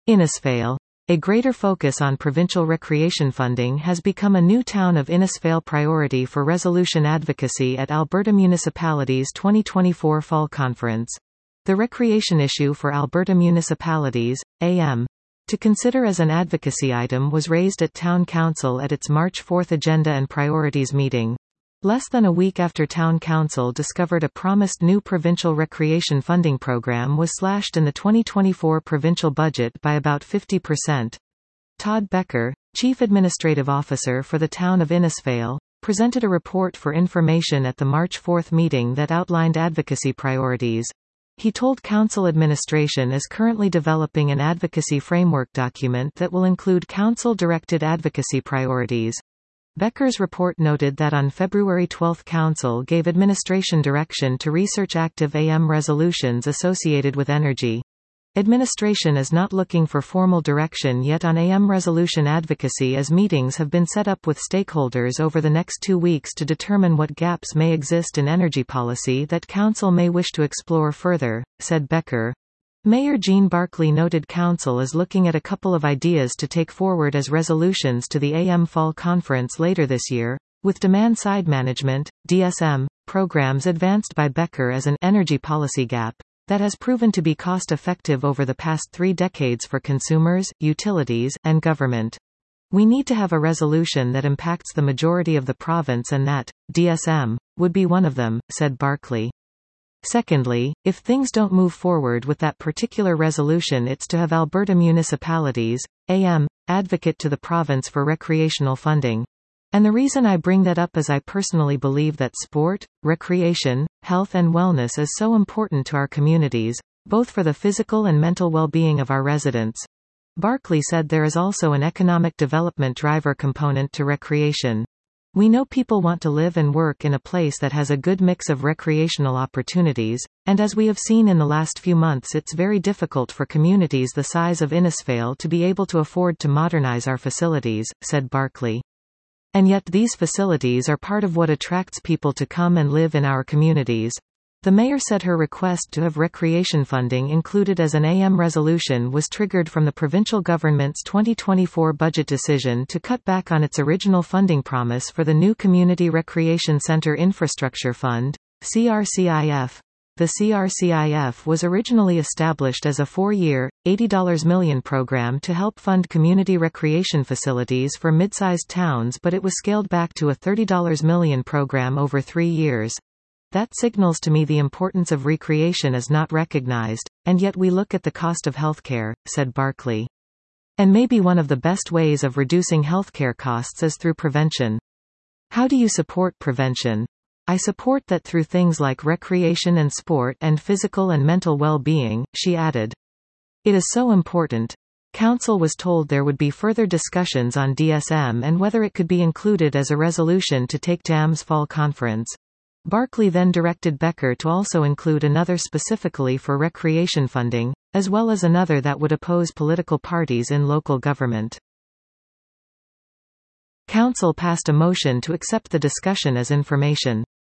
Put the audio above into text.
Innisfail. A greater focus on provincial recreation funding has become a new Town of Innisfail priority for resolution advocacy at Alberta Municipalities' 2024 Fall Conference. The recreation issue for Alberta municipalities, AM, to consider as an advocacy item was raised at Town Council at its March 4 Agenda and Priorities meeting. Less than a week after Town Council discovered a promised new provincial recreation funding program was slashed in the 2024 provincial budget by about 50%. Todd Becker, Chief Administrative Officer for the Town of Innisfail, presented a report for information at the March 4 meeting that outlined advocacy priorities. He told Council administration is currently developing an advocacy framework document that will include Council-directed advocacy priorities. Becker's report noted that on February 12 Council gave administration direction to research active AM resolutions associated with energy. Administration is not looking for formal direction yet on AM resolution advocacy as meetings have been set up with stakeholders over the next 2 weeks to determine what gaps may exist in energy policy that Council may wish to explore further, said Becker. Mayor Jean Barclay noted Council is looking at a couple of ideas to take forward as resolutions to the AM Fall Conference later this year, with demand-side management, DSM, programs advanced by Becker as an energy policy gap that has proven to be cost-effective over the past 3 decades for consumers, utilities, and government. We need to have a resolution that impacts the majority of the province and that, DSM, would be one of them, said Barclay. Secondly, if things don't move forward with that particular resolution, it's to have Alberta municipalities, AM, advocate to the province for recreational funding. And the reason I bring that up is I personally believe that sport, recreation, health and wellness is so important to our communities, both for the physical and mental well-being of our residents. Barclay said there is also an economic development driver component to recreation. We know people want to live and work in a place that has a good mix of recreational opportunities, and as we have seen in the last few months, it's very difficult for communities the size of Innisfail to be able to afford to modernize our facilities, said Barclay. And yet these facilities are part of what attracts people to come and live in our communities. The mayor said her request to have recreation funding included as an AM resolution was triggered from the provincial government's 2024 budget decision to cut back on its original funding promise for the new Community Recreation Centre Infrastructure Fund, CRCIF. The CRCIF was originally established as a 4-year, $80 million program to help fund community recreation facilities for mid-sized towns, but it was scaled back to a $30 million program over 3 years. That signals to me the importance of recreation is not recognized, and yet we look at the cost of healthcare, said Barclay. And maybe one of the best ways of reducing healthcare costs is through prevention. How do you support prevention? I support that through things like recreation and sport and physical and mental well-being, she added. It is so important. Council was told there would be further discussions on DSM and whether it could be included as a resolution to take to AM's fall conference. Barclay then directed Becker to also include another specifically for recreation funding, as well as another that would oppose political parties in local government. Council passed a motion to accept the discussion as information.